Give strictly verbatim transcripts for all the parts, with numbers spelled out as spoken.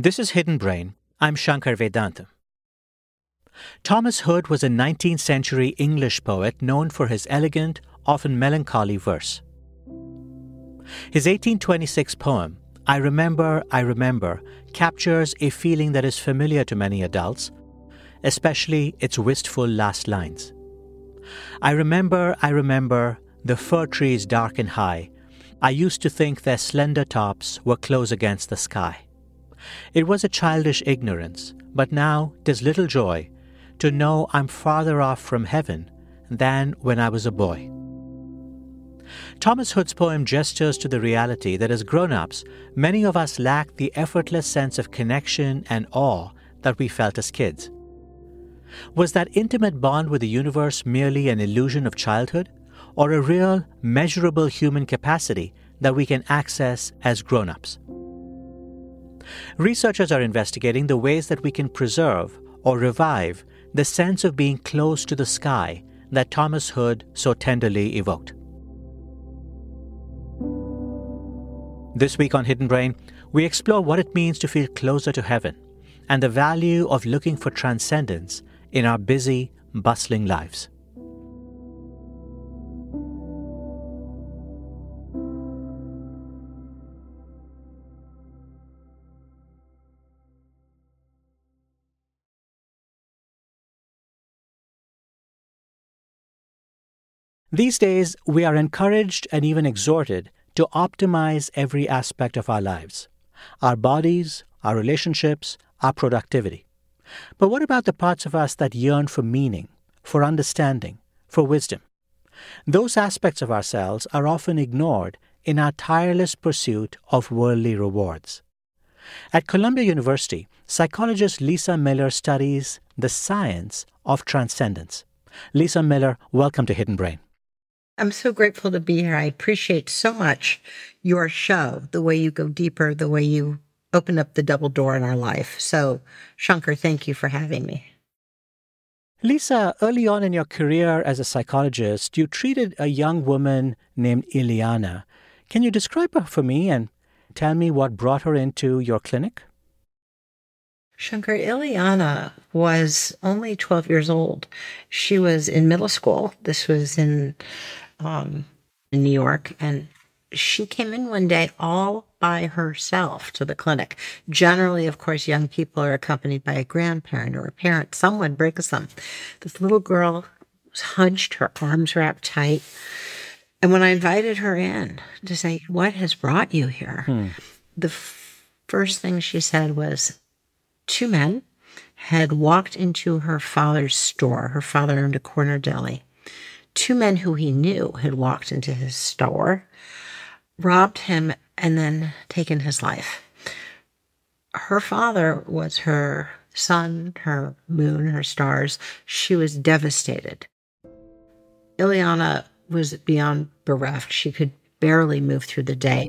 This is Hidden Brain. I'm Shankar Vedantam. Thomas Hood was a nineteenth century English poet known for his elegant, often melancholy verse. His eighteen twenty-six poem, I Remember, I Remember, captures a feeling that is familiar to many adults, especially its wistful last lines. I remember, I remember, the fir trees dark and high. I used to think their slender tops were close against the sky. It was a childish ignorance, but now 'tis little joy to know I'm farther off from heaven than when I was a boy. Thomas Hood's poem gestures to the reality that as grown-ups, many of us lack the effortless sense of connection and awe that we felt as kids. Was that intimate bond with the universe merely an illusion of childhood, or a real, measurable human capacity that we can access as grown-ups? Researchers are investigating the ways that we can preserve or revive the sense of being close to the sky that Thomas Hood so tenderly evoked. This week on Hidden Brain, we explore what it means to feel closer to heaven and the value of looking for transcendence in our busy, bustling lives. These days, we are encouraged and even exhorted to optimize every aspect of our lives, our bodies, our relationships, our productivity. But what about the parts of us that yearn for meaning, for understanding, for wisdom? Those aspects of ourselves are often ignored in our tireless pursuit of worldly rewards. At Columbia University, psychologist Lisa Miller studies the science of transcendence. Lisa Miller, welcome to Hidden Brain. I'm so grateful to be here. I appreciate so much your show, the way you go deeper, the way you open up the double door in our life. So, Shankar, thank you for having me. Lisa, early on in your career as a psychologist, you treated a young woman named Ileana. Can you describe her for me and tell me what brought her into your clinic? Shankar, Ileana was only twelve years old. She was in middle school. This was in, um, in New York. And she came in one day all by herself to the clinic. Generally, of course, young people are accompanied by a grandparent or a parent. Someone brings them. This little girl was hunched, her arms wrapped tight. And when I invited her in to say, what has brought you here? Hmm. The f- first thing she said was, two men had walked into her father's store. Her father owned a corner deli. Two men who he knew had walked into his store, robbed him, and then taken his life. Her father was her sun, her moon, her stars. She was devastated. Ileana was beyond bereft. She could barely move through the day.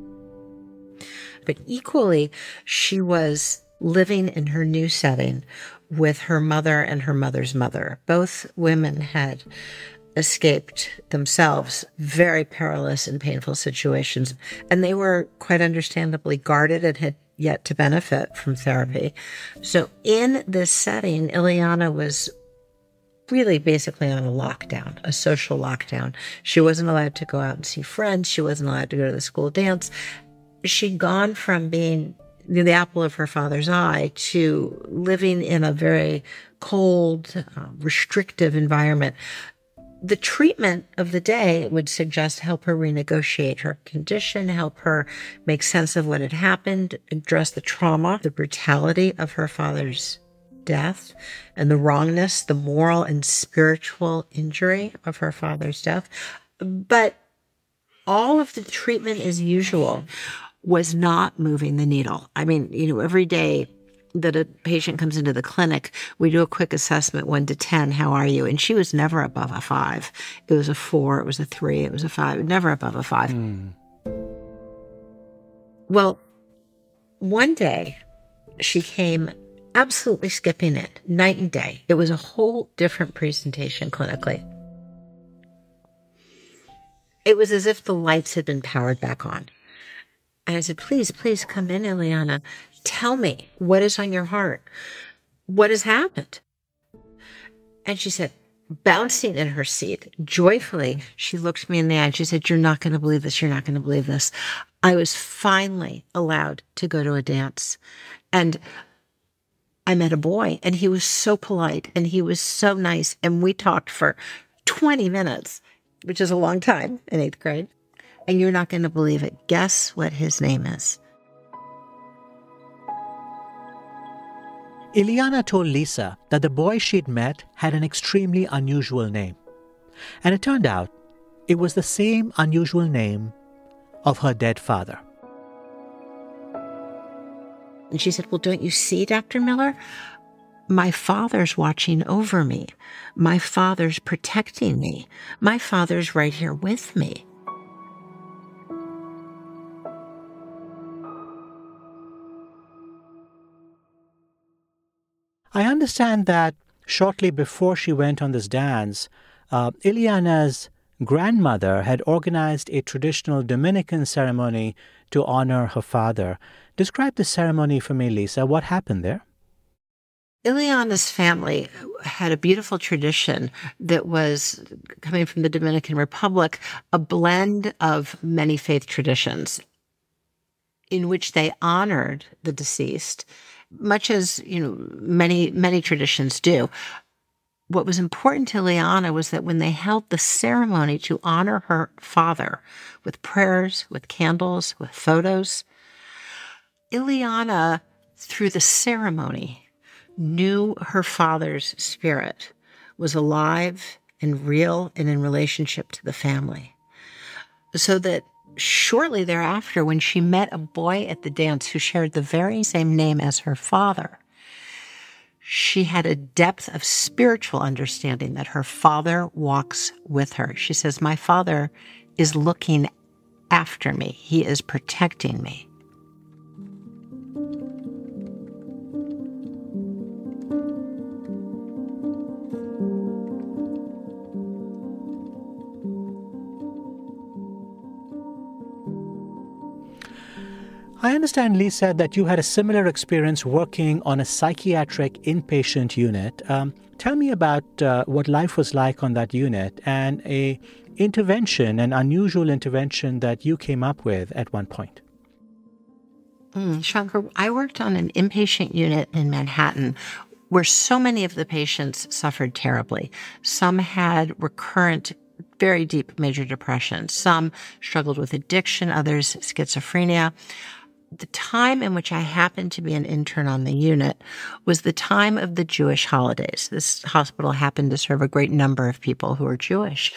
But equally, she was living in her new setting with her mother and her mother's mother. Both women had escaped themselves very perilous and painful situations, and they were quite understandably guarded and had yet to benefit from therapy. So in this setting, Ileana was really basically on a lockdown, a social lockdown. She wasn't allowed to go out and see friends. She wasn't allowed to go to the school dance. She'd gone from being the apple of her father's eye to living in a very cold, uh, restrictive environment. The treatment of the day would suggest help her renegotiate her condition, help her make sense of what had happened, address the trauma, the brutality of her father's death, and the wrongness, the moral and spiritual injury of her father's death. But all of the treatment as usual was not moving the needle. I mean, you know, every day that a patient comes into the clinic, we do a quick assessment, one to ten, how are you? And she was never above a five. It was a four, it was a three, it was a five, never above a five. Mm. Well, one day she came absolutely skipping it, night and day. It was a whole different presentation clinically. It was as if the lights had been powered back on. And I said, please, please come in, Ileana. tell me, what is on your heart? What has happened? And she said, bouncing in her seat, joyfully, she looked me in the eye and she said, you're not going to believe this. You're not going to believe this. I was finally allowed to go to a dance. And I met a boy, and he was so polite, and he was so nice. And we talked for twenty minutes, which is a long time in eighth grade. And you're not going to believe it. Guess what his name is? Ileana told Lisa that the boy she'd met had an extremely unusual name. And it turned out it was the same unusual name of her dead father. And she said, well, don't you see, Doctor Miller? My father's watching over me. My father's protecting me. My father's right here with me. I understand that shortly before she went on this dance, uh, Ileana's grandmother had organized a traditional Dominican ceremony to honor her father. Describe the ceremony for me, Lisa. What happened there? Ileana's family had a beautiful tradition that was coming from the Dominican Republic, a blend of many faith traditions in which they honored the deceased, much as, you know, many, many traditions do. What was important to Ileana was that when they held the ceremony to honor her father with prayers, with candles, with photos, Ileana, through the ceremony, knew her father's spirit was alive and real and in relationship to the family. So that shortly thereafter, when she met a boy at the dance who shared the very same name as her father, she had a depth of spiritual understanding that her father walks with her. She says, my father is looking after me. He is protecting me. I understand, Lisa, that you had a similar experience working on a psychiatric inpatient unit. Um, tell me about uh, what life was like on that unit and a intervention, an unusual intervention that you came up with at one point. Mm, Shankar, I worked on an inpatient unit in Manhattan where so many of the patients suffered terribly. Some had recurrent, very deep major depression. Some struggled with addiction, others schizophrenia. The time in which I happened to be an intern on the unit was the time of the Jewish holidays. This hospital happened to serve a great number of people who are Jewish.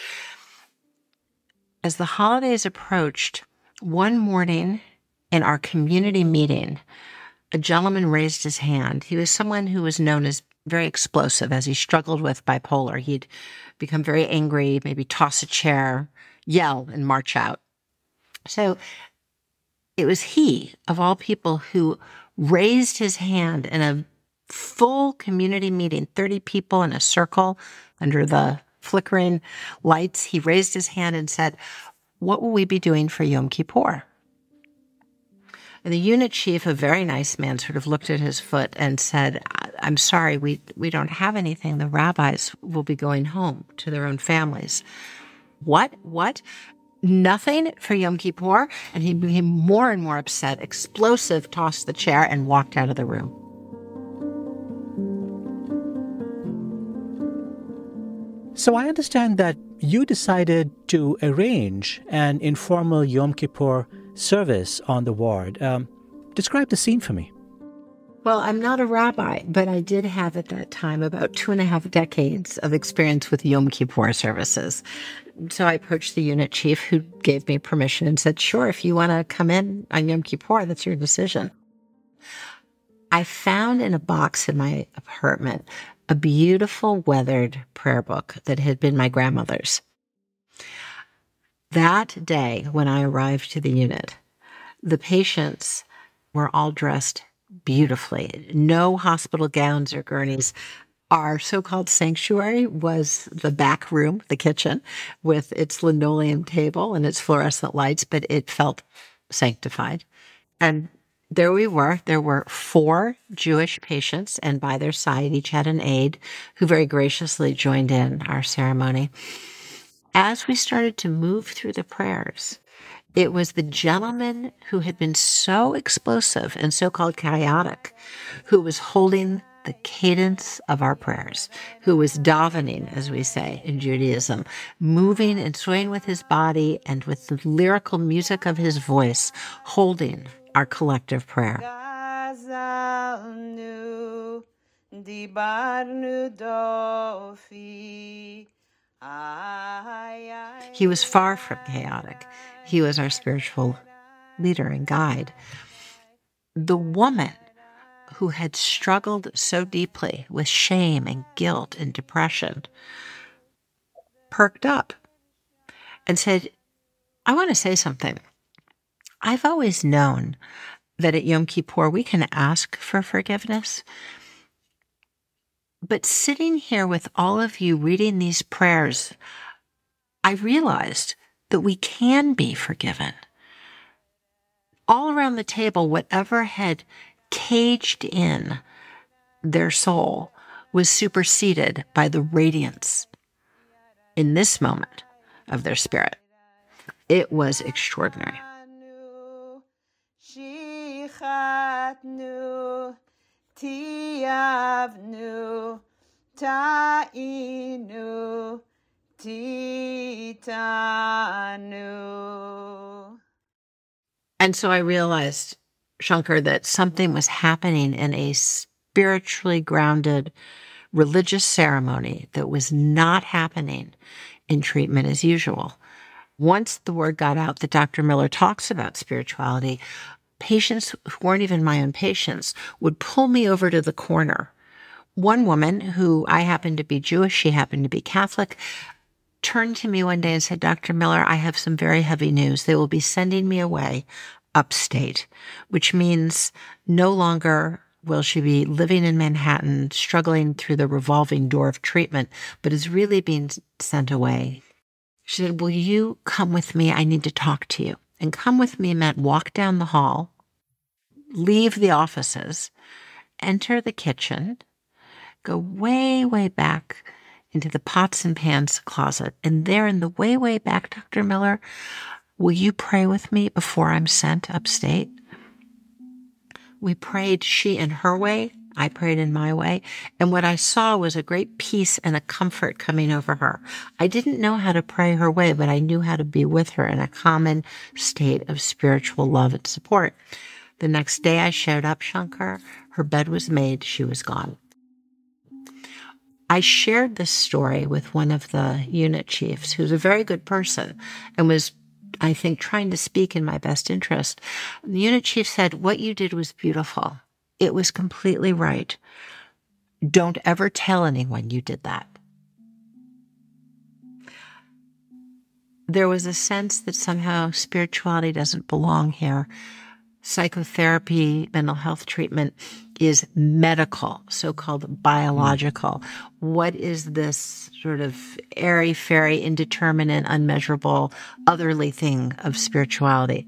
As the holidays approached, one morning in our community meeting, a gentleman raised his hand. He was someone who was known as very explosive as he struggled with bipolar. He'd become very angry, maybe toss a chair, yell, and march out. So it was he, of all people, who raised his hand in a full community meeting, thirty people in a circle under the flickering lights. He raised his hand and said, what will we be doing for Yom Kippur? And the unit chief, a very nice man, sort of looked at his foot and said, I'm sorry, we, we don't have anything. The rabbis will be going home to their own families. What? What? Nothing for Yom Kippur? And he became more and more upset, explosive, tossed the chair, and walked out of the room. So I understand that you decided to arrange an informal Yom Kippur service on the ward. Um, describe the scene for me. Well, I'm not a rabbi, but I did have at that time about two and a half decades of experience with Yom Kippur services. So I approached the unit chief, who gave me permission and said, sure, if you want to come in on Yom Kippur, that's your decision. I found in a box in my apartment a beautiful weathered prayer book that had been my grandmother's. That day, when I arrived to the unit, the patients were all dressed beautifully. No hospital gowns or gurneys. Our so-called sanctuary was the back room, the kitchen, with its linoleum table and its fluorescent lights, but it felt sanctified. And there we were. There were four Jewish patients, and by their side, each had an aide who very graciously joined in our ceremony. As we started to move through the prayers, it was the gentleman who had been so explosive and so-called chaotic who was holding the cadence of our prayers, who was davening, as we say in Judaism, moving and swaying with his body and with the lyrical music of his voice, holding our collective prayer. He was far from chaotic. He was our spiritual leader and guide. The woman who had struggled so deeply with shame and guilt and depression perked up and said, I want to say something. I've always known that at Yom Kippur we can ask for forgiveness. But sitting here with all of you reading these prayers, I realized that we can be forgiven. All around the table, whatever had caged in their soul was superseded by the radiance in this moment of their spirit. It was extraordinary. And so I realized, Shankar, that something was happening in a spiritually grounded religious ceremony that was not happening in treatment as usual. Once the word got out that Doctor Miller talks about spirituality, patients who weren't even my own patients would pull me over to the corner. One woman, who I happened to be Jewish, she happened to be Catholic, turned to me one day and said, Doctor Miller, I have some very heavy news. They will be sending me away upstate, which means no longer will she be living in Manhattan, struggling through the revolving door of treatment, but is really being sent away. She said, will you come with me? I need to talk to you. And come with me meant walk down the hall, leave the offices, enter the kitchen, go way, way back into the pots and pans closet. And there in the way, way back, Doctor Miller, will you pray with me before I'm sent upstate? We prayed, she in her way, I prayed in my way. And what I saw was a great peace and a comfort coming over her. I didn't know how to pray her way, but I knew how to be with her in a common state of spiritual love and support. The next day I showed up, Shankar. Her bed was made. She was gone. I shared this story with one of the unit chiefs, who's a very good person and was, I think, trying to speak in my best interest. The unit chief said, what you did was beautiful. It was completely right. Don't ever tell anyone you did that. There was a sense that somehow spirituality doesn't belong here. Psychotherapy, mental health treatment is medical, so-called biological. Mm. What is this sort of airy-fairy, indeterminate, unmeasurable, otherly thing of spirituality?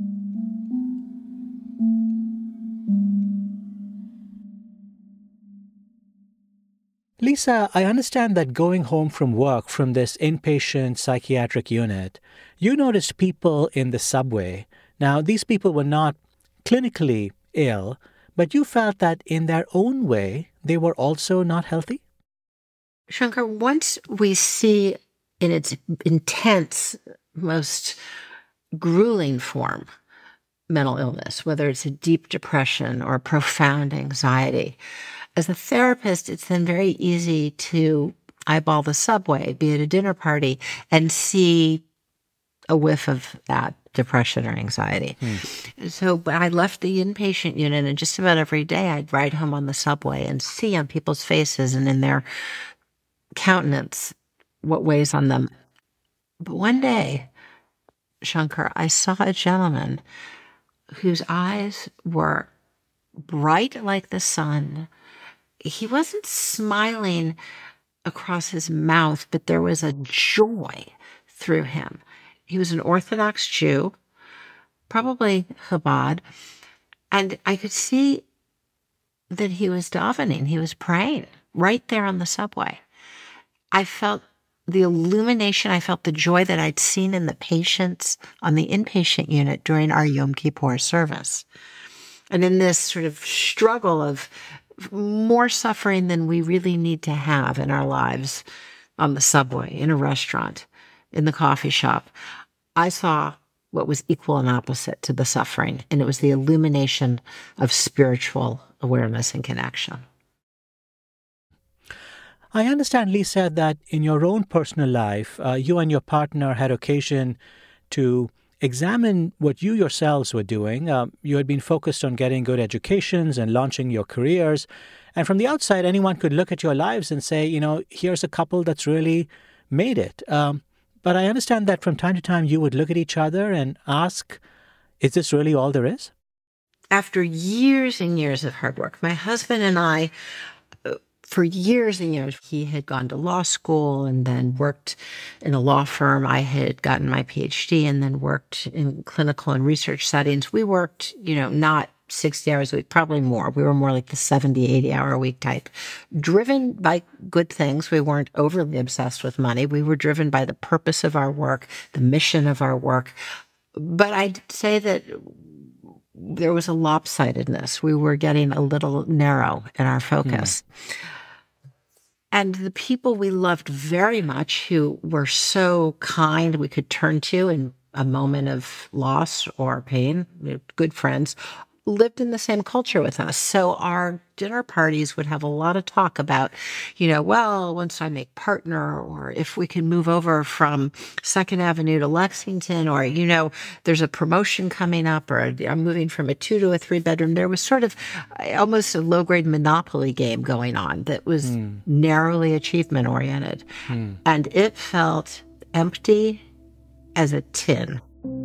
Lisa, I understand that going home from work from this inpatient psychiatric unit, you noticed people in the subway. Now, these people were not clinically ill, but you felt that in their own way, they were also not healthy? Shankar, once we see in its intense, most grueling form mental illness, whether it's a deep depression or profound anxiety, as a therapist, it's then very easy to eyeball the subway, be at a dinner party, and see a whiff of that depression or anxiety. Hmm. So but I left the inpatient unit, and just about every day I'd ride home on the subway and see on people's faces and in their countenance what weighs on them. But one day, Shankar, I saw a gentleman whose eyes were bright like the sun. He wasn't smiling across his mouth, but there was a joy through him. He was an Orthodox Jew, probably Chabad, And I could see that he was davening. He was praying right there on the subway. I felt the illumination. I felt the joy that I'd seen in the patients on the inpatient unit during our Yom Kippur service. And in this sort of struggle of more suffering than we really need to have in our lives, on the subway, in a restaurant, in the coffee shop, I saw what was equal and opposite to the suffering, and it was the illumination of spiritual awareness and connection. I understand, Lisa, that in your own personal life, uh, you and your partner had occasion to examine what you yourselves were doing. Uh, you had been focused on getting good educations and launching your careers. And from the outside, anyone could look at your lives and say, you know, here's a couple that's really made it. Um, but I understand that from time to time, you would look at each other and ask, is this really all there is? After years and years of hard work, my husband and I, for years and years, he had gone to law school and then worked in a law firm. I had gotten my P H D and then worked in clinical and research settings. We worked, you know, not sixty hours a week, probably more. We were more like the seventy, eighty hour a week type. Driven by good things. We weren't overly obsessed with money. We were driven by the purpose of our work, the mission of our work. But I'd say that there was a lopsidedness. We were getting a little narrow in our focus. Mm. And the people we loved very much, who were so kind we could turn to in a moment of loss or pain, good friends, lived in the same culture with us. So our dinner parties would have a lot of talk about, you know, well, once I make partner, or if we can move over from Second Avenue to Lexington, or, you know, there's a promotion coming up, or I'm moving from a two to a three bedroom. There was sort of almost a low grade Monopoly game going on that was mm. narrowly achievement oriented. Mm. And it felt empty as a tin.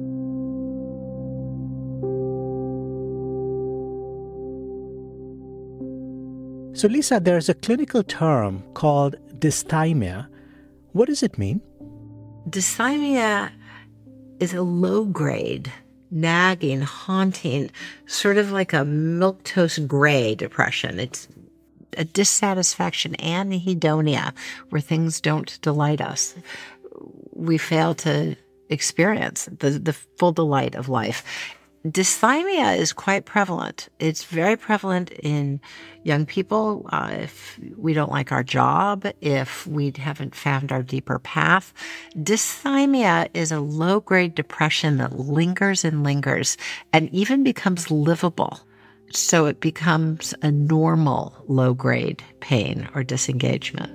So, Lisa, there's a clinical term called dysthymia. What does it mean? Dysthymia is a low-grade, nagging, haunting, sort of like a milquetoast gray depression. It's a dissatisfaction, anhedonia, where things don't delight us. We fail to experience the, the full delight of life. Dysthymia is quite prevalent. It's very prevalent in young people. Uh, if we don't like our job, if we haven't found our deeper path. Dysthymia is a low-grade depression that lingers and lingers and even becomes livable. So it becomes a normal low-grade pain or disengagement.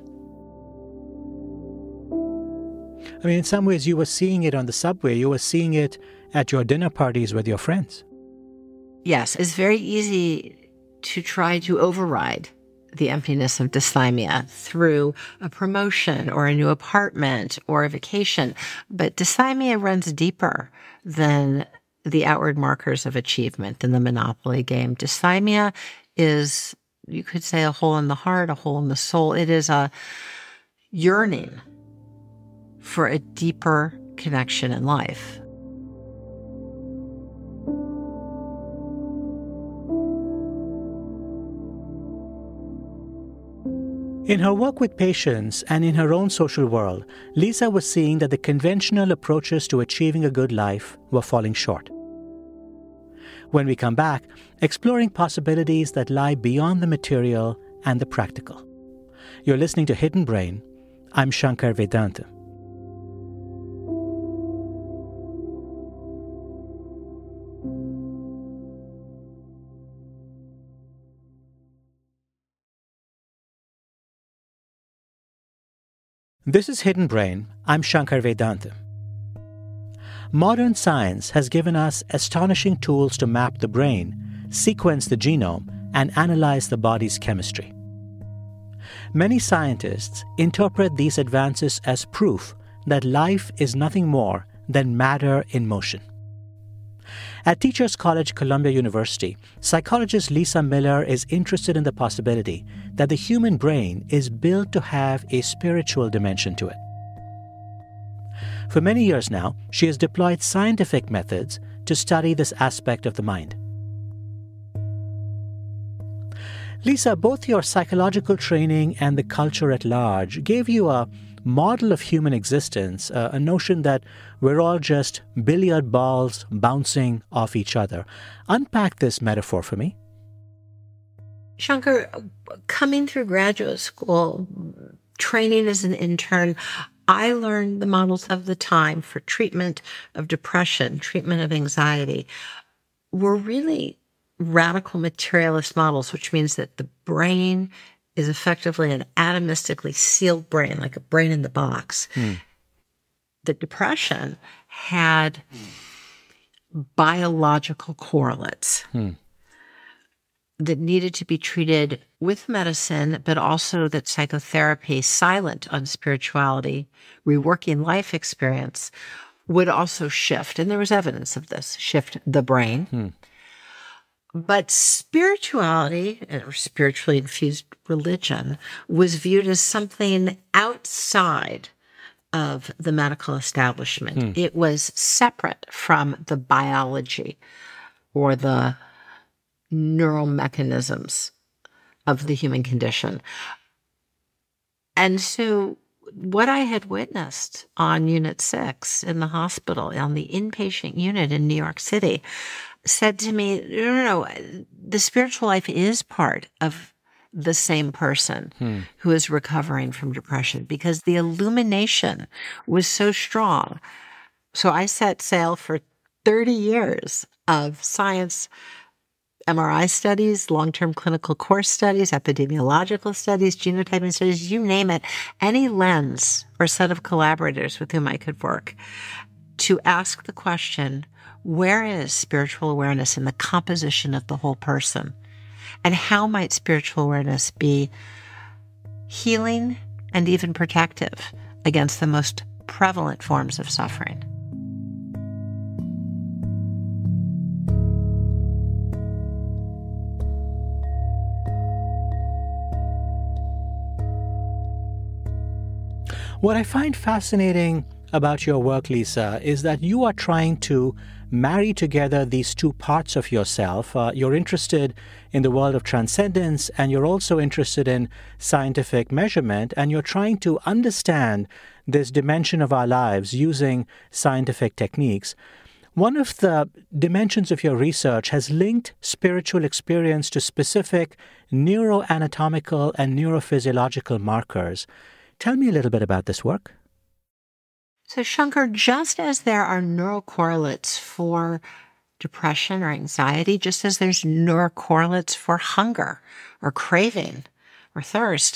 I mean, in some ways, you were seeing it on the subway. You were seeing it at your dinner parties with your friends. Yes, it's very easy to try to override the emptiness of dysthymia through a promotion or a new apartment or a vacation. But dysthymia runs deeper than the outward markers of achievement in the Monopoly game. Dysthymia is, you could say, a hole in the heart, a hole in the soul. It is a yearning for a deeper connection in life. In her work with patients and in her own social world, Lisa was seeing that the conventional approaches to achieving a good life were falling short. When we come back, exploring possibilities that lie beyond the material and the practical. You're listening to Hidden Brain. I'm Shankar Vedantam. This is Hidden Brain. I'm Shankar Vedantam. Modern science has given us astonishing tools to map the brain, sequence the genome, and analyze the body's chemistry. Many scientists interpret these advances as proof that life is nothing more than matter in motion. At Teachers College, Columbia University, psychologist Lisa Miller is interested in the possibility that the human brain is built to have a spiritual dimension to it. For many years now, she has deployed scientific methods to study this aspect of the mind. Lisa, both your psychological training and the culture at large gave you a model of human existence, uh, a notion that we're all just billiard balls bouncing off each other. Unpack this metaphor for me. Shankar, coming through graduate school, training as an intern, I learned the models of the time for treatment of depression, treatment of anxiety, were really radical materialist models, which means that the brain is effectively an atomistically sealed brain, like a brain in the box. Hmm. The depression had biological correlates hmm. that needed to be treated with medicine, but also that psychotherapy, silent on spirituality, reworking life experience, would also shift. And there was evidence of this, shift the brain. Hmm. But spirituality, or spiritually infused religion, was viewed as something outside of the medical establishment. Hmm. It was separate from the biology or the neural mechanisms of the human condition. And so what I had witnessed on Unit six in the hospital, on the inpatient unit in New York City, said to me, no, no, no, the spiritual life is part of the same person hmm. who is recovering from depression, because the illumination was so strong. So I set sail for thirty years of science, M R I studies, long-term clinical course studies, epidemiological studies, genotyping studies, you name it, any lens or set of collaborators with whom I could work, to ask the question, where is spiritual awareness in the composition of the whole person? And how might spiritual awareness be healing and even protective against the most prevalent forms of suffering? What I find fascinating about your work, Lisa, is that you are trying to marry together these two parts of yourself. Uh, you're interested in the world of transcendence, and you're also interested in scientific measurement, and you're trying to understand this dimension of our lives using scientific techniques. One of the dimensions of your research has linked spiritual experience to specific neuroanatomical and neurophysiological markers. Tell me a little bit about this work. So, Shankar, just as there are neurocorrelates for depression or anxiety, just as there's neurocorrelates for hunger or craving or thirst,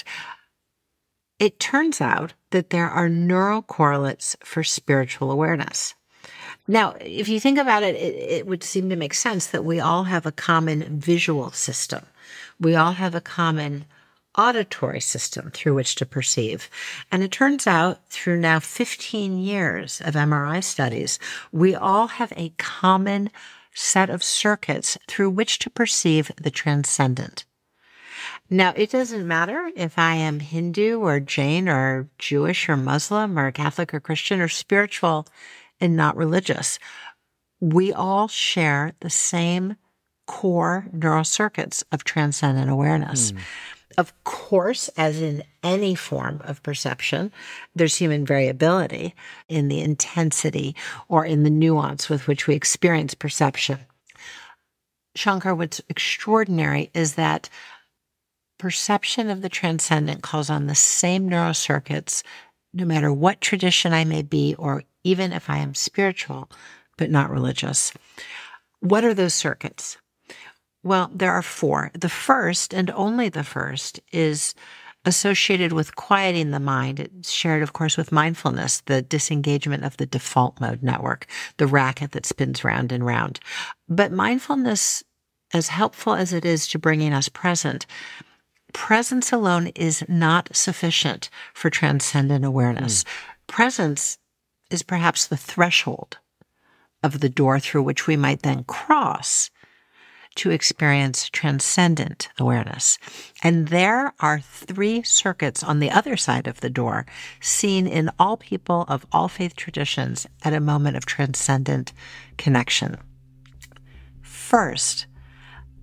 it turns out that there are neurocorrelates for spiritual awareness. Now, if you think about it, it, it would seem to make sense that we all have a common visual system. We all have a common auditory system through which to perceive. And it turns out, through now fifteen years of M R I studies, we all have a common set of circuits through which to perceive the transcendent. Now, it doesn't matter if I am Hindu or Jain or Jewish or Muslim or Catholic or Christian or spiritual and not religious. We all share the same core neural circuits of transcendent awareness. Mm. Of course, as in any form of perception, there's human variability in the intensity or in the nuance with which we experience perception. Shankar, what's extraordinary is that perception of the transcendent calls on the same neural circuits, no matter what tradition I may be, or even if I am spiritual, but not religious. What are those circuits? Well, there are four. The first, and only the first, is associated with quieting the mind. It's shared, of course, with mindfulness, the disengagement of the default mode network, the racket that spins round and round. But mindfulness, as helpful as it is to bringing us present, presence alone is not sufficient for transcendent awareness. Mm. Presence is perhaps the threshold of the door through which we might then cross to experience transcendent awareness. And there are three circuits on the other side of the door, seen in all people of all faith traditions at a moment of transcendent connection. First,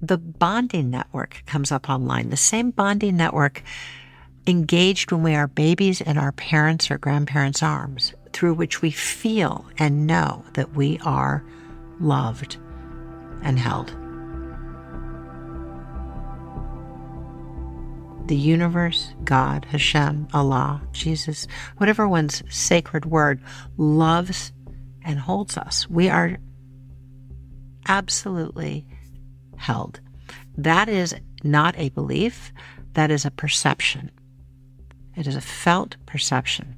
the bonding network comes up online, the same bonding network engaged when we are babies in our parents' or grandparents' arms, through which we feel and know that we are loved and held. The universe, God, Hashem, Allah, Jesus, whatever one's sacred word, loves and holds us. We are absolutely held. That is not a belief, that is a perception. It is a felt perception.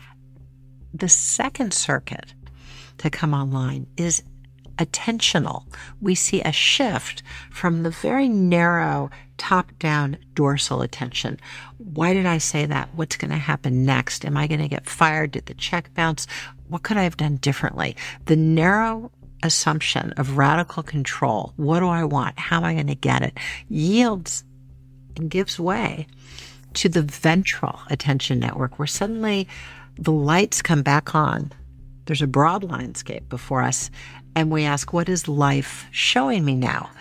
The second circuit to come online is attentional. We see a shift from the very narrow top-down dorsal attention. Why did I say that? What's going to happen next? Am I going to get fired? Did the check bounce? What could I have done differently? The narrow assumption of radical control, what do I want? How am I going to get it? Yields and gives way to the ventral attention network, where suddenly the lights come back on. There's a broad landscape before us, and we ask, what is life showing me now?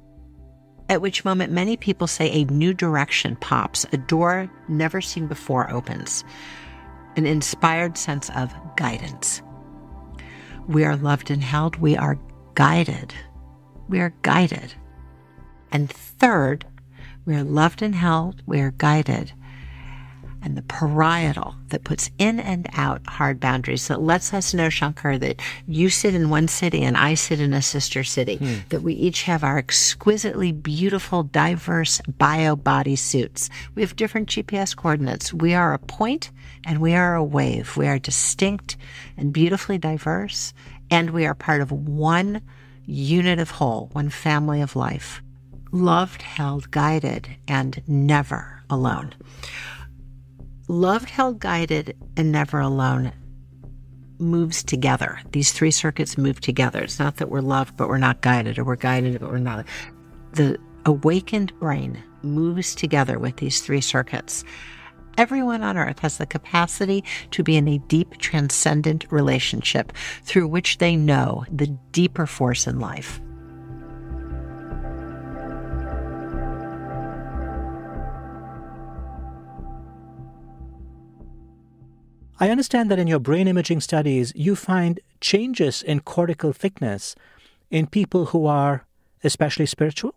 At which moment many people say a new direction pops, a door never seen before opens, an inspired sense of guidance. We are loved and held. We are guided. We are guided. And third, we are loved and held. We are guided. And the parietal that puts in and out hard boundaries, that lets us know, Shankar, that you sit in one city and I sit in a sister city, hmm. that we each have our exquisitely beautiful, diverse bio body suits. We have different G P S coordinates. We are a point and we are a wave. We are distinct and beautifully diverse, and we are part of one unit of whole, one family of life. Loved, held, guided, and never alone. Loved, held, guided, and never alone moves together. These three circuits move together. It's not that we're loved, but we're not guided, or we're guided, but we're not. The awakened brain moves together with these three circuits. Everyone on earth has the capacity to be in a deep, transcendent relationship through which they know the deeper force in life. I understand that in your brain imaging studies, you find changes in cortical thickness in people who are especially spiritual?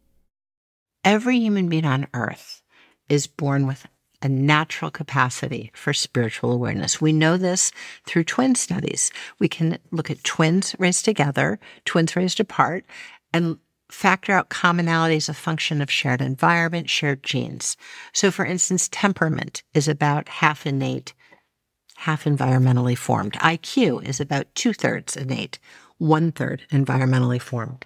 Every human being on earth is born with a natural capacity for spiritual awareness. We know this through twin studies. We can look at twins raised together, twins raised apart, and factor out commonalities of function of shared environment, shared genes. So, for instance, temperament is about half innate, half environmentally formed. I Q is about two-thirds innate, one-third environmentally formed.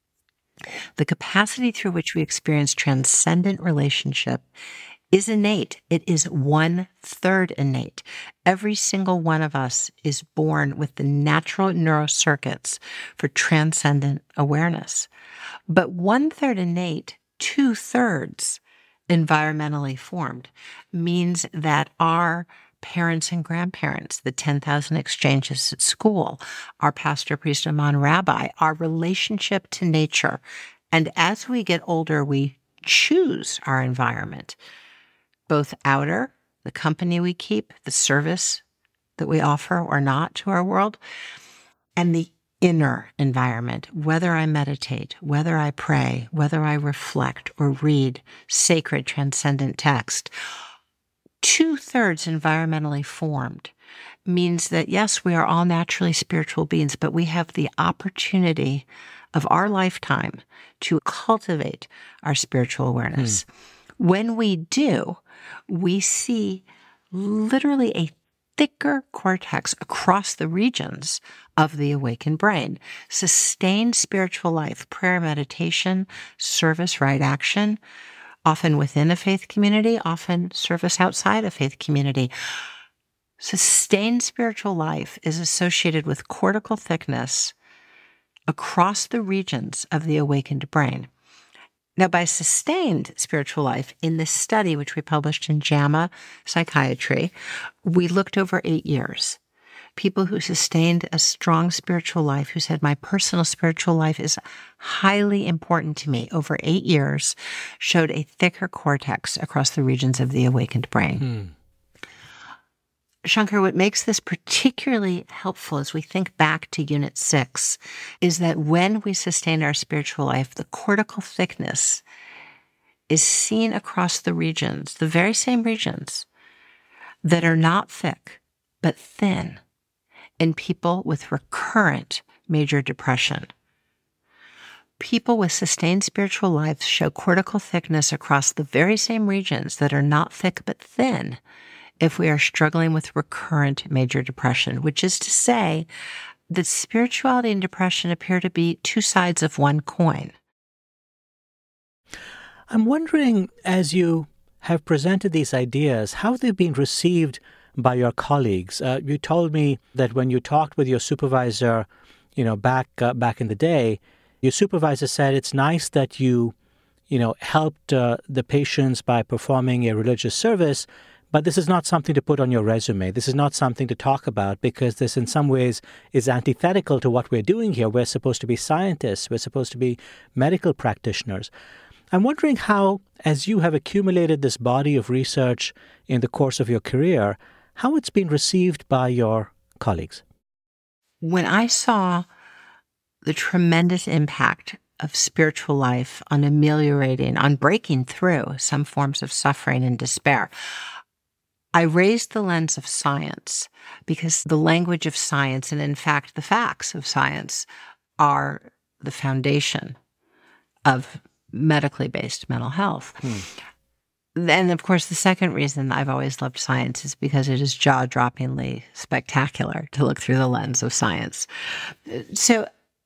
The capacity through which we experience transcendent relationship is innate. It is one-third innate. Every single one of us is born with the natural neurocircuits for transcendent awareness. But one-third innate, two-thirds environmentally formed, means that our parents and grandparents, the ten thousand exchanges at school, our pastor, priest, imam, rabbi, our relationship to nature. And as we get older, we choose our environment, both outer, the company we keep, the service that we offer or not to our world, and the inner environment, whether I meditate, whether I pray, whether I reflect or read sacred transcendent text. Two-thirds environmentally formed means that, yes, we are all naturally spiritual beings, but we have the opportunity of our lifetime to cultivate our spiritual awareness. Mm. When we do, we see literally a thicker cortex across the regions of the awakened brain. Sustained spiritual life, prayer, meditation, service, right action, often within a faith community, often service outside a faith community. Sustained spiritual life is associated with cortical thickness across the regions of the awakened brain. Now, by sustained spiritual life, in this study, which we published in JAMA Psychiatry, we looked over eight years. people who sustained a strong spiritual life, who said, my personal spiritual life is highly important to me, over eight years, showed a thicker cortex across the regions of the awakened brain. Hmm. Shankar, what makes this particularly helpful as we think back to Unit six is that when we sustain our spiritual life, the cortical thickness is seen across the regions, the very same regions that are not thick, but thin in people with recurrent major depression. People with sustained spiritual lives show cortical thickness across the very same regions that are not thick, but thin if we are struggling with recurrent major depression, which is to say that spirituality and depression appear to be two sides of one coin. I'm wondering, as you have presented these ideas, how they've been received by your colleagues. Uh, you told me that when you talked with your supervisor, you know, back uh, back in the day, your supervisor said it's nice that you, you know, helped uh, the patients by performing a religious service, but this is not something to put on your resume. This is not something to talk about because this in some ways is antithetical to what we're doing here. We're supposed to be scientists. We're supposed to be medical practitioners. I'm wondering how, as you have accumulated this body of research in the course of your career, how it's been received by your colleagues. When I saw the tremendous impact of spiritual life on ameliorating, on breaking through some forms of suffering and despair, I raised the lens of science because the language of science, and in fact the facts of science, are the foundation of medically based mental health. Hmm. And of course, the second reason I've always loved science is because it is jaw-droppingly spectacular to look through the lens of science. So,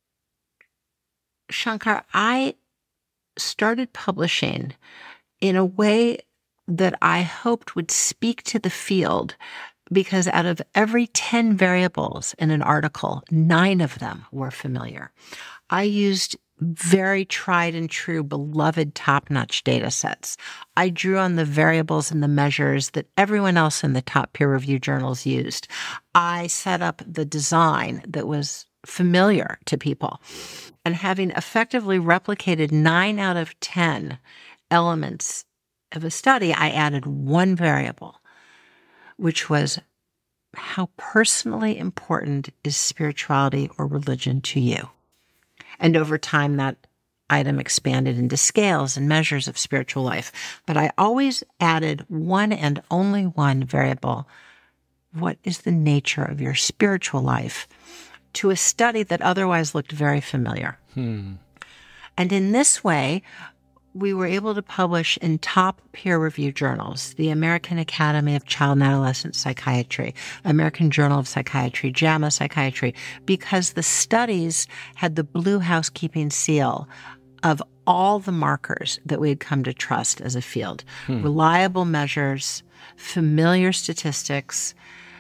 Shankar, I started publishing in a way that I hoped would speak to the field, because out of every ten variables in an article, nine of them were familiar. I used very tried and true, beloved, top-notch data sets. I drew on the variables and the measures that everyone else in the top peer-reviewed journals used. I set up the design that was familiar to people. And having effectively replicated nine out of ten elements of a study, I added one variable, which was how personally important is spirituality or religion to you? And over time, that item expanded into scales and measures of spiritual life. But I always added one and only one variable. What is the nature of your spiritual life? To a study that otherwise looked very familiar. Hmm. And in this way, we were able to publish in top peer-reviewed journals, the American Academy of Child and Adolescent Psychiatry, American Journal of Psychiatry, JAMA Psychiatry, because the studies had the blue housekeeping seal of all the markers that we had come to trust as a field. Hmm. Reliable measures, familiar statistics,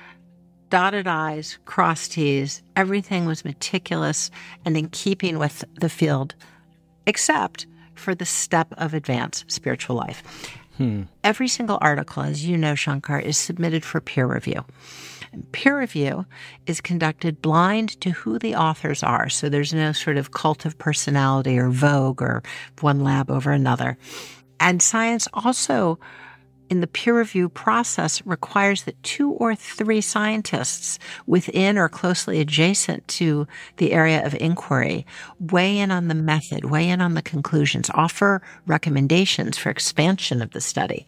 dotted I's, crossed T's, everything was meticulous and in keeping with the field, except for the step of advanced spiritual life. Hmm. Every single article, as you know, Shankar, is submitted for peer review. And peer review is conducted blind to who the authors are, so there's no sort of cult of personality or vogue or one lab over another. And science also, in the peer review process, requires that two or three scientists within or closely adjacent to the area of inquiry weigh in on the method, weigh in on the conclusions, offer recommendations for expansion of the study.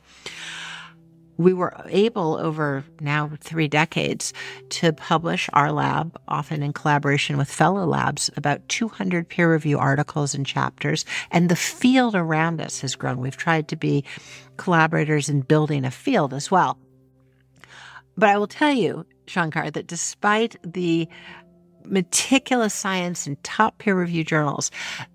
We were able, over now three decades, to publish our lab, often in collaboration with fellow labs, about two hundred peer review articles and chapters, and the field around us has grown. We've tried to be collaborators in building a field as well. But I will tell you, Shankar, that despite the meticulous science in top peer review journals,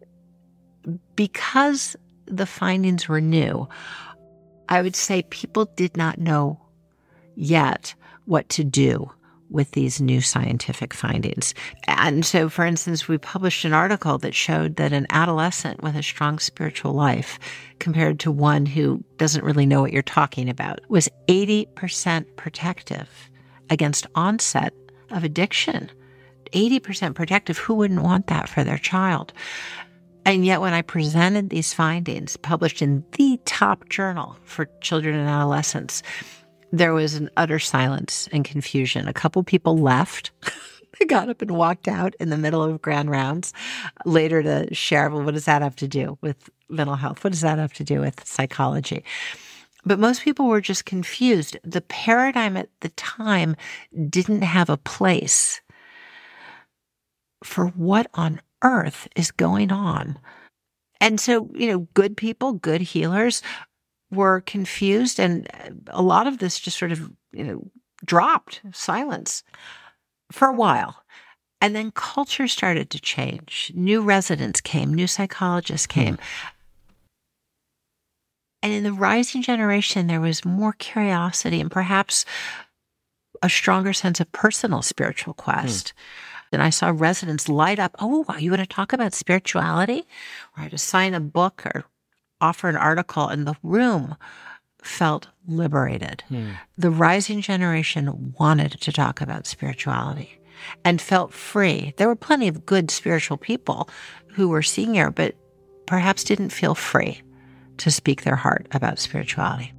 because the findings were new, I would say people did not know yet what to do with these new scientific findings. And so, for instance, we published an article that showed that an adolescent with a strong spiritual life, compared to one who doesn't really know what you're talking about, was eighty percent protective against onset of addiction. eighty percent protective. Who wouldn't want that for their child? And yet when I presented these findings, published in the top journal for children and adolescents, there was an utter silence and confusion. A couple people left. They got up and walked out in the middle of grand rounds later to share, well, what does that have to do with mental health? What does that have to do with psychology? But most people were just confused. The paradigm at the time didn't have a place for what on earth is going on. And so, you know, good people, good healers were confused, and a lot of this just sort of, you know, dropped, silence for a while. And then culture started to change. New residents came, new psychologists came. And in the rising generation, there was more curiosity and perhaps a stronger sense of personal spiritual quest. Mm. And I saw residents light up, oh, wow, you want to talk about spirituality? Or to sign a book or offer an article, and the room felt liberated. Mm. The rising generation wanted to talk about spirituality and felt free. There were plenty of good spiritual people who were senior, but perhaps didn't feel free to speak their heart about spirituality.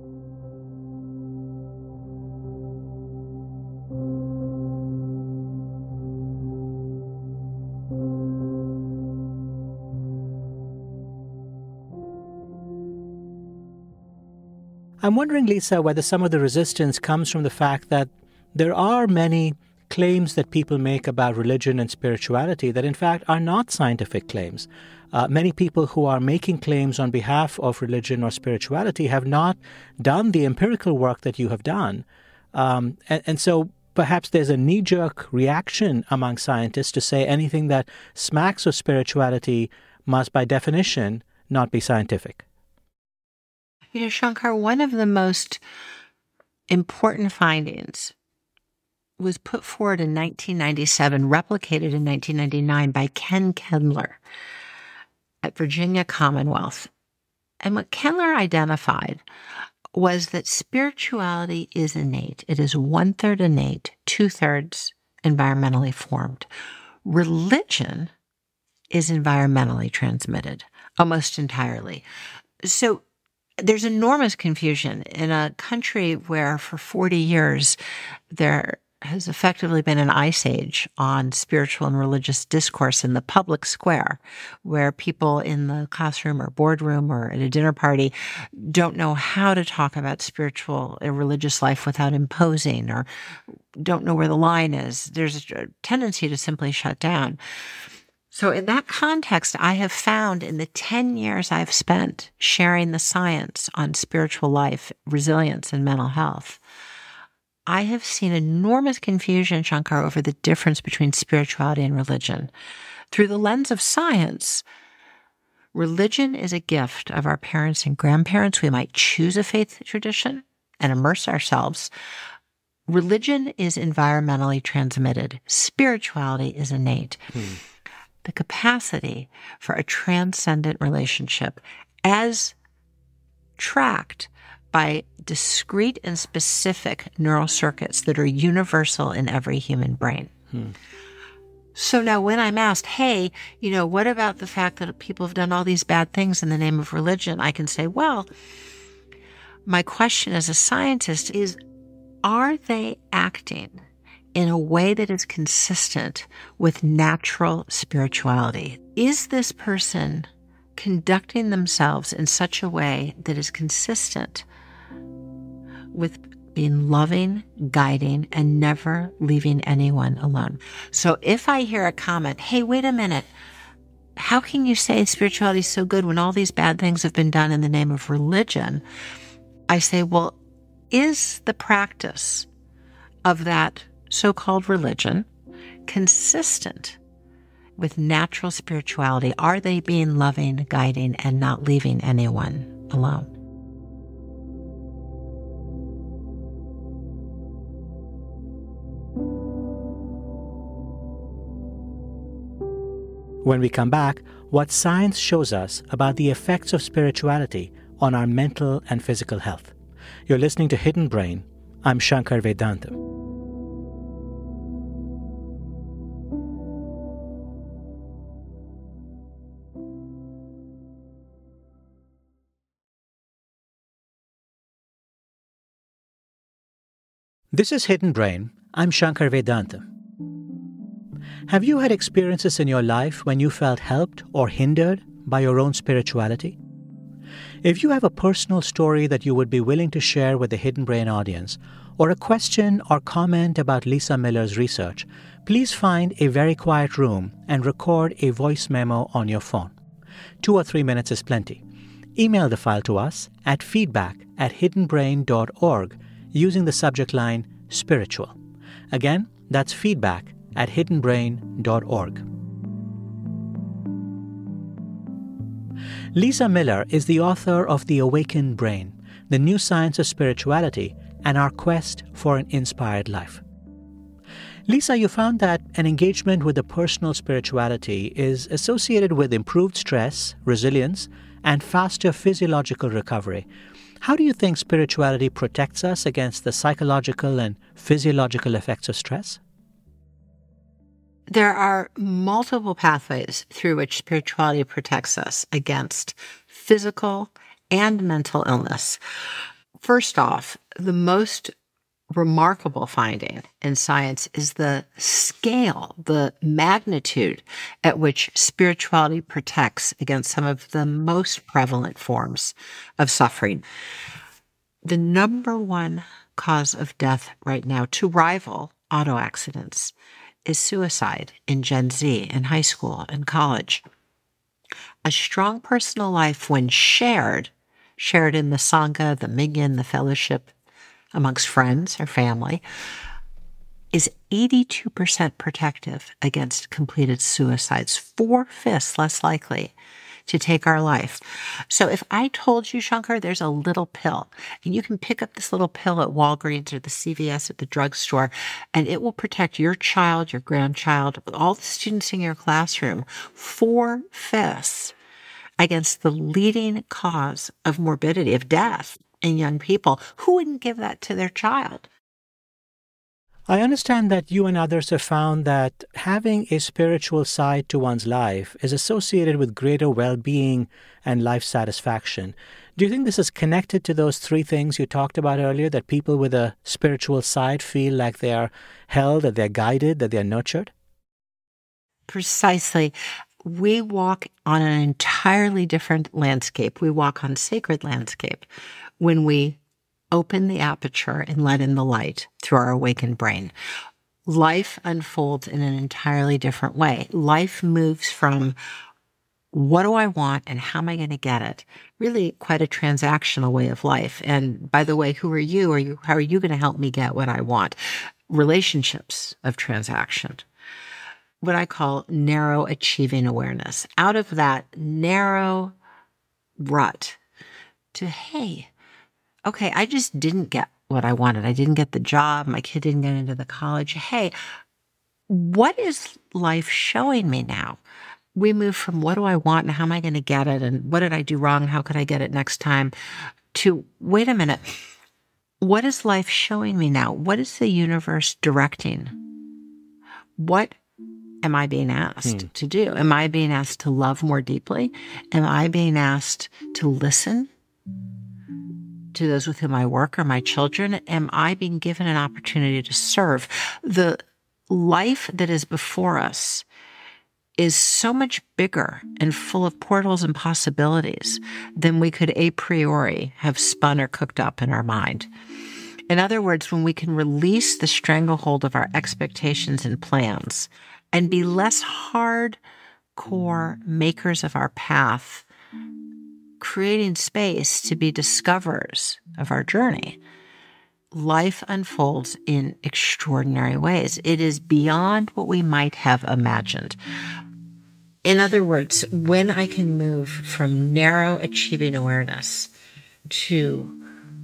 I'm wondering, Lisa, whether some of the resistance comes from the fact that there are many claims that people make about religion and spirituality that, in fact, are not scientific claims. Uh, many people who are making claims on behalf of religion or spirituality have not done the empirical work that you have done. Um, and, and so perhaps there's a knee-jerk reaction among scientists to say anything that smacks of spirituality must, by definition, not be scientific. You know, Shankar, one of the most important findings was put forward in nineteen ninety-seven, replicated in nineteen ninety-nine by Ken Kendler at Virginia Commonwealth. And what Kendler identified was that spirituality is innate. It is one-third innate, two-thirds environmentally formed. Religion is environmentally transmitted, almost entirely. So there's enormous confusion in a country where for forty years there has effectively been an ice age on spiritual and religious discourse in the public square, where people in the classroom or boardroom or at a dinner party don't know how to talk about spiritual and religious life without imposing, or don't know where the line is. There's a tendency to simply shut down. So in that context, I have found in the ten years I've spent sharing the science on spiritual life, resilience, and mental health, I have seen enormous confusion, Shankar, over the difference between spirituality and religion. Through the lens of science, religion is a gift of our parents and grandparents. We might choose a faith tradition and immerse ourselves. Religion is environmentally transmitted. Spirituality is innate. Hmm. The capacity for a transcendent relationship as tracked by discrete and specific neural circuits that are universal in every human brain. Hmm. So now when I'm asked, hey, you know, what about the fact that people have done all these bad things in the name of religion? I can say, well, my question as a scientist is, are they acting in a way that is consistent with natural spirituality? Is this person conducting themselves in such a way that is consistent with being loving, guiding, and never leaving anyone alone? So if I hear a comment, hey, wait a minute, how can you say spirituality is so good when all these bad things have been done in the name of religion? I say, well, is the practice of that so-called religion consistent with natural spirituality? Are they being loving, guiding, and not leaving anyone alone? When we come back, what science shows us about the effects of spirituality on our mental and physical health. You're listening to Hidden Brain. I'm Shankar Vedantam. This is Hidden Brain. I'm Shankar Vedantam. Have you had experiences in your life when you felt helped or hindered by your own spirituality? If you have a personal story that you would be willing to share with the Hidden Brain audience, or a question or comment about Lisa Miller's research, please find a very quiet room and record a voice memo on your phone. Two or three minutes is plenty. Email the file to us at feedback at hidden brain dot org using the subject line Spiritual. Again, that's feedback at hidden brain dot org. Lisa Miller is the author of The Awakened Brain, The New Science of Spirituality, and Our Quest for an Inspired Life. Lisa, you found that an engagement with the personal spirituality is associated with improved stress, resilience, and faster physiological recovery. How do you think spirituality protects us against the psychological and physiological effects of stress? There are multiple pathways through which spirituality protects us against physical and mental illness. First off, the most remarkable finding in science is the scale, the magnitude at which spirituality protects against some of the most prevalent forms of suffering. The number one cause of death right now, to rival auto accidents, is suicide in Gen Z, in high school and college. A strong personal life, when shared, shared in the Sangha, the Minyan, the fellowship, amongst friends or family, is eighty-two percent protective against completed suicides, four-fifths less likely to take our life. So if I told you, Shankar, there's a little pill, and you can pick up this little pill at Walgreens or the C V S at the drugstore, and it will protect your child, your grandchild, all the students in your classroom, four-fifths against the leading cause of morbidity, of death in young people, who wouldn't give that to their child? I understand that you and others have found that having a spiritual side to one's life is associated with greater well-being and life satisfaction. Do you think this is connected to those three things you talked about earlier, that people with a spiritual side feel like they are held, that they're guided, that they're nurtured? Precisely. We walk on an entirely different landscape. We walk on sacred landscape when we open the aperture and let in the light through our awakened brain. Life unfolds in an entirely different way. Life moves from what do I want and how am I going to get it? Really quite a transactional way of life. And by the way, who are you? Are you, how are you going to help me get what I want? Relationships of transaction. What I call narrow achieving awareness. Out of that narrow rut to, hey, okay, I just didn't get what I wanted. I didn't get the job. My kid didn't get into the college. Hey, what is life showing me now? We move from what do I want and how am I going to get it? And what did I do wrong? How could I get it next time? To, wait a minute, what is life showing me now? What is the universe directing? What am I being asked hmm. to do? Am I being asked to love more deeply? Am I being asked to listen to those with whom I work or my children? Am I being given an opportunity to serve? The life that is before us is so much bigger and full of portals and possibilities than we could a priori have spun or cooked up in our mind. In other words, when we can release the stranglehold of our expectations and plans and be less hardcore makers of our path, creating space to be discoverers of our journey, life unfolds in extraordinary ways. It is beyond what we might have imagined. In other words, when I can move from narrow achieving awareness to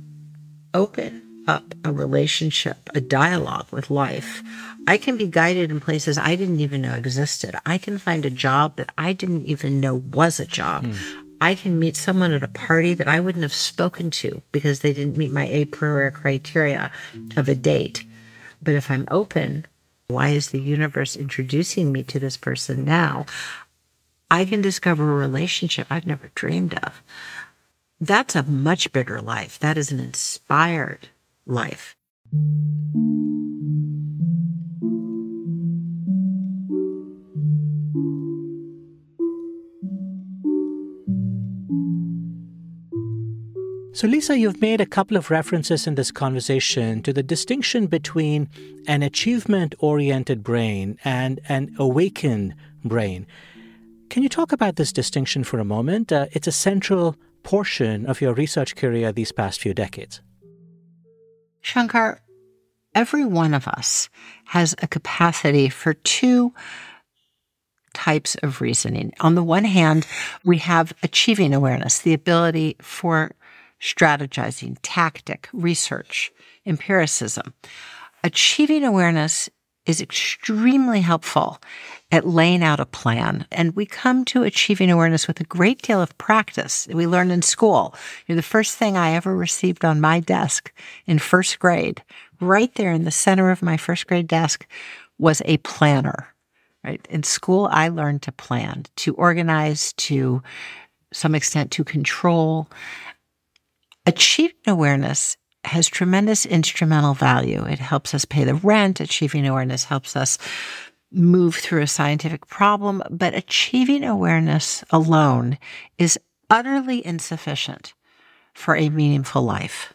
open up a relationship, a dialogue with life, I can be guided in places I didn't even know existed. I can find a job that I didn't even know was a job. Mm. I can meet someone at a party that I wouldn't have spoken to because they didn't meet my a priori criteria of a date. But if I'm open, why is the universe introducing me to this person now? I can discover a relationship I've never dreamed of. That's a much bigger life. That is an inspired life. So, Lisa, you've made a couple of references in this conversation to the distinction between an achievement-oriented brain and an awakened brain. Can you talk about this distinction for a moment? Uh, it's a central portion of your research career these past few decades. Shankar, every one of us has a capacity for two types of reasoning. On the one hand, we have achieving awareness, the ability for strategizing, tactic, research, empiricism. Achieving awareness is extremely helpful at laying out a plan. And we come to achieving awareness with a great deal of practice that we learned in school. You know, the first thing I ever received on my desk in first grade, right there in the center of my first grade desk, was a planner. Right? In school, I learned to plan, to organize, to some extent to control. Achieving awareness has tremendous instrumental value. It helps us pay the rent. Achieving awareness helps us move through a scientific problem. But achieving awareness alone is utterly insufficient for a meaningful life.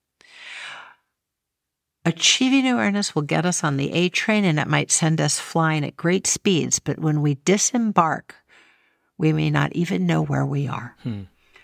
Achieving awareness will get us on the A train, and it might send us flying at great speeds. But when we disembark, we may not even know where we are. Hmm.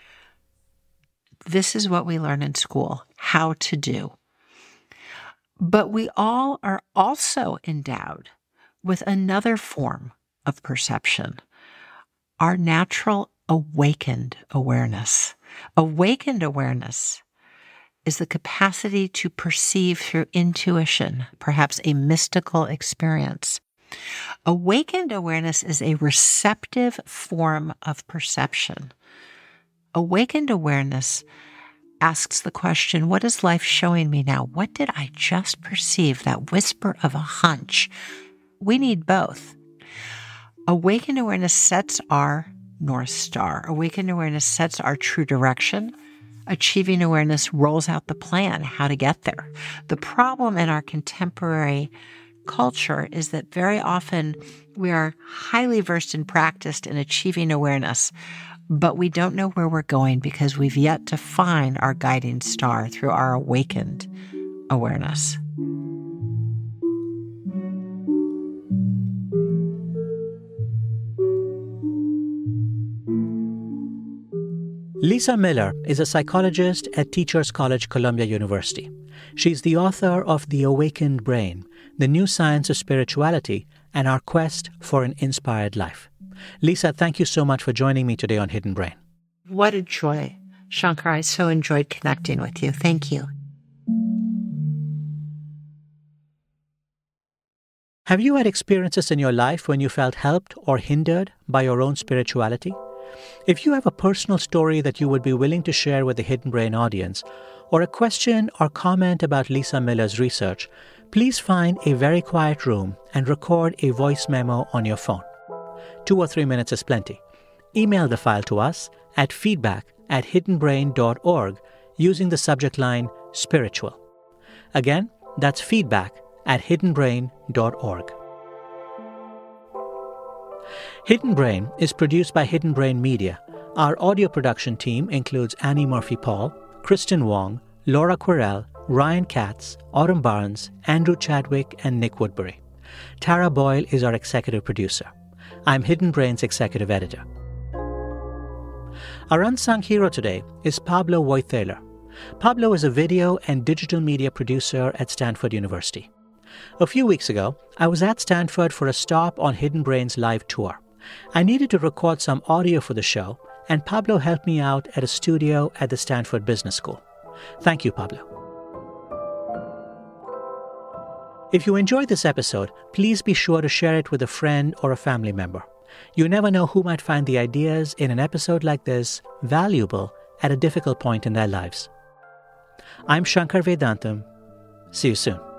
This is what we learn in school, how to do. But we all are also endowed with another form of perception, our natural awakened awareness. Awakened awareness is the capacity to perceive through intuition, perhaps a mystical experience. Awakened awareness is a receptive form of perception. Awakened awareness asks the question, what is life showing me now? What did I just perceive? That whisper of a hunch. We need both. Awakened awareness sets our North Star. Awakened awareness sets our true direction. Achieving awareness rolls out the plan, how to get there. The problem in our contemporary culture is that very often we are highly versed and practiced in achieving awareness, but we don't know where we're going because we've yet to find our guiding star through our awakened awareness. Lisa Miller is a psychologist at Teachers College, Columbia University. She's the author of The Awakened Brain, The New Science of Spirituality, and Our Quest for an Inspired Life. Lisa, thank you so much for joining me today on Hidden Brain. What a joy. Shankar, I so enjoyed connecting with you. Thank you. Have you had experiences in your life when you felt helped or hindered by your own spirituality? If you have a personal story that you would be willing to share with the Hidden Brain audience, or a question or comment about Lisa Miller's research, please find a very quiet room and record a voice memo on your phone. Two or three minutes is plenty. Email the file to us at feedback at hidden brain dot org using the subject line spiritual. Again, that's feedback at hidden brain dot org. Hidden Brain is produced by Hidden Brain Media. Our audio production team includes Annie Murphy-Paul, Kristen Wong, Laura Quirrell, Ryan Katz, Autumn Barnes, Andrew Chadwick, and Nick Woodbury. Tara Boyle is our executive producer. I'm Hidden Brain's executive editor. Our unsung hero today is Pablo Wojthaler. Pablo is a video and digital media producer at Stanford University. A few weeks ago, I was at Stanford for a stop on Hidden Brain's live tour. I needed to record some audio for the show, and Pablo helped me out at a studio at the Stanford Business School. Thank you, Pablo. If you enjoyed this episode, please be sure to share it with a friend or a family member. You never know who might find the ideas in an episode like this valuable at a difficult point in their lives. I'm Shankar Vedantam. See you soon.